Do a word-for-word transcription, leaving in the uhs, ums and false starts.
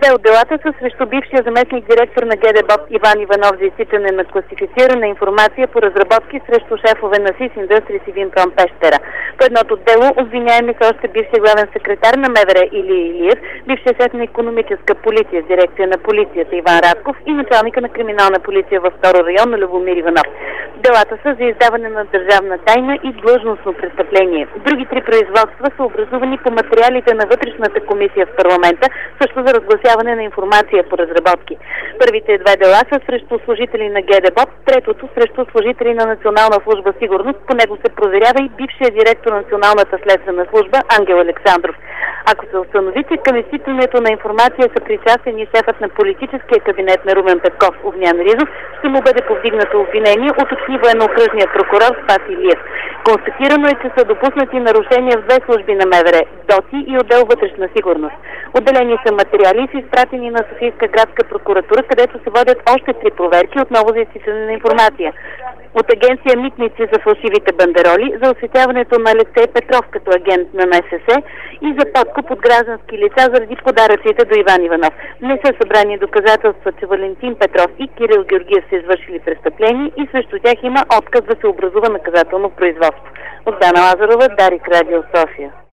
Две от делата са срещу бившия заместник директор на ГДБОП Иван Иванов за изтичане на класифицирана информация по разработки срещу шефове на СИС Индъстриис и Винпром Пещера. По едното дело обвиняеми са още бившия главен секретар на МВР Илия Илиев, бившия шеф на икономическа полиция с дирекция на полицията Иван Радков и началника на криминална полиция във втори район на Любомир Иванов. Делата са за издаване на държавна тайна и длъжностно престъпление. Други три производства са образувани по материалите на вътрешната комисия в парламента, също за разгласяване на информация по разработки. Първите две дела са срещу служители на ГДБОП, третото срещу служители на Национална служба сигурност. По него се проверява и бившия директор на Националната следствена служба Ангел Александров. Ако се установи, че към изтичането на информация са причастен и шефът на политическия кабинет на Румен Петков Огнян Ризов, ще му бъде повдигнато обвинение, уточни военно-окръжният прокурор Спас Илиев. Констатирано е, че са допуснати нарушения в две служби на МВР – ДОТИ и отдел вътрешна сигурност. Отделени са материали и са изпратени на Софийска градска прокуратура, където се водят още три проверки отново за изтичане на информация. От агенция Митници за фалшивите бандероли, за осветяването на Алексей Петров като агент на МСС и за подкуп от граждански лица заради подаръците до Иван Иванов. Не са събрани доказателства, че Валентин Петров и Кирил Георгиев са извършили престъпление и срещу тях има отказ да се образува наказателно производство. От Дана Лазарова, Дарик, Радио София.